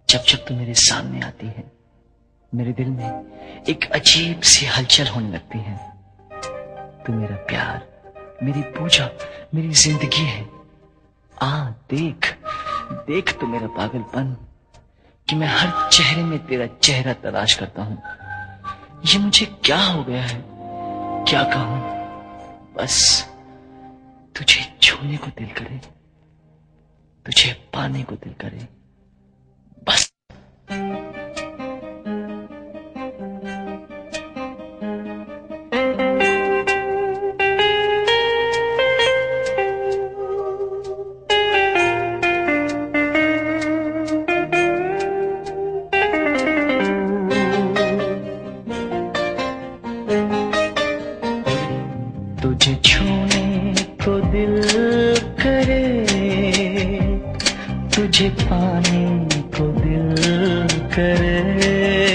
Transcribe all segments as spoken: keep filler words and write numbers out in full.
जब जब तू मेरे सामने आती है मेरे दिल में एक अजीब सी हलचल होने लगती है। तू मेरा प्यार, मेरी पूजा, मेरी जिंदगी है। आ देख देख तू मेरा पागलपन कि मैं हर चेहरे में तेरा चेहरा तलाश करता हूं। ये मुझे क्या हो गया है, क्या कहूं? बस तुझे छूने को दिल करे, तुझे पाने को दिल करे, बस। तुझे छूने को दिल करे, तुझे पाने को दिल करे,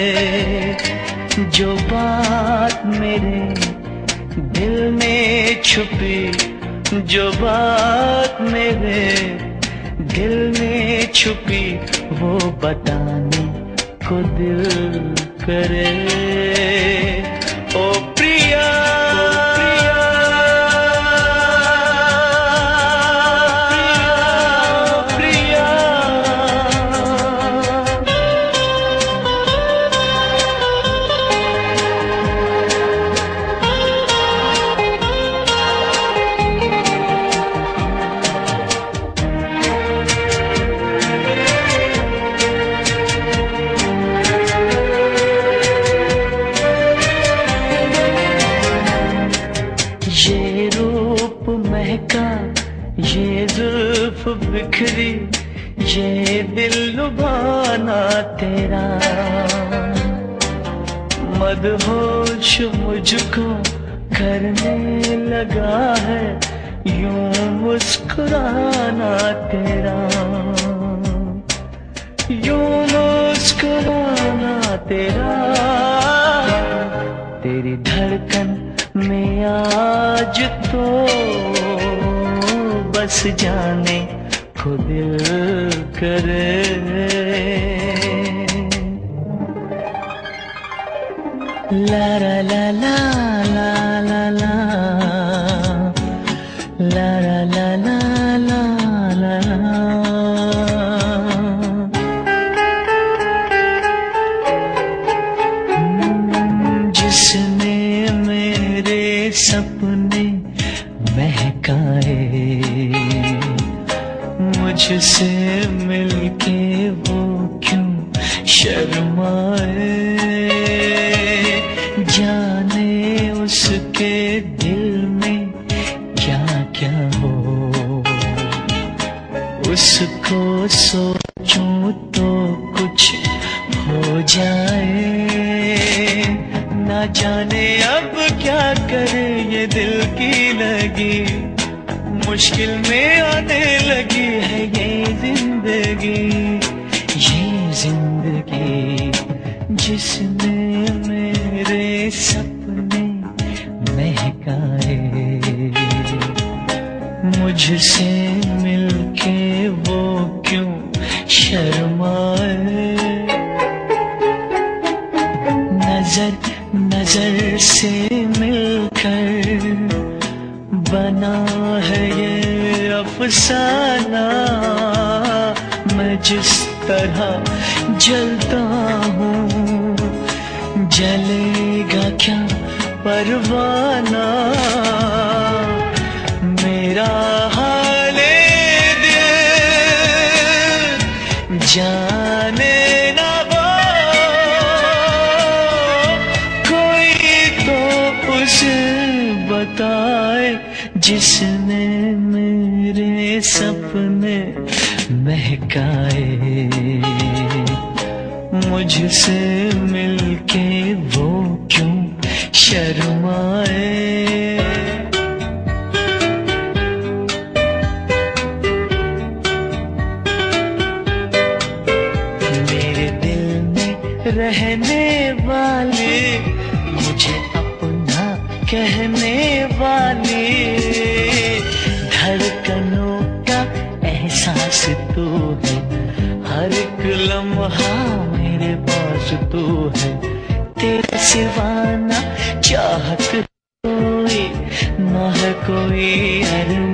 जो बात मेरे दिल में छुपी, जो बात मेरे दिल में छुपी, वो बताने को दिल करे। ओ प्रिया ये रूप महका, ये जुल्फ बिखरी, ये दिल लुभाना तेरा, मदहोश मुझको करने लगा है यूं मुस्कुराना तेरा, यूं मुस्कुराना तेरा। तेरी धड़कन में आज तो बस जाने को दिल करे। ला ला ला ला ला ला ला ला ला ला ला ला ला। जिसने मेरे सपने महकाए, मुझसे मिलके वो क्यों शर्माए, जाने उसके दिल में क्या क्या हो, उसको सोचूं तो कुछ हो जाए। ना जाने अब क्या करे ये दिल की लगी, मुश्किल में आने लगी है ये जिंदगी, ये जिंदगी। जिसने मेरे सपने महकाए, मुझसे मिलके वो क्यों शर्माए। नजर नजर से मिलकर बना है ये अफसाना, मैं जिस तरह जलता हूँ जलेगा क्या परवाना। मेरा हाले दिल जाने ना वो, कोई तो उसे बताए जिसने मेरे सपने महकाए, मुझसे मिलके वो क्यों शर्माए। मेरे दिल में रहने वाले, मुझे अपना कहने वाले, धड़कनों का एहसास तू है, हर एक लम्हा सिवाना चाहत कोई ना है कोई अरमान।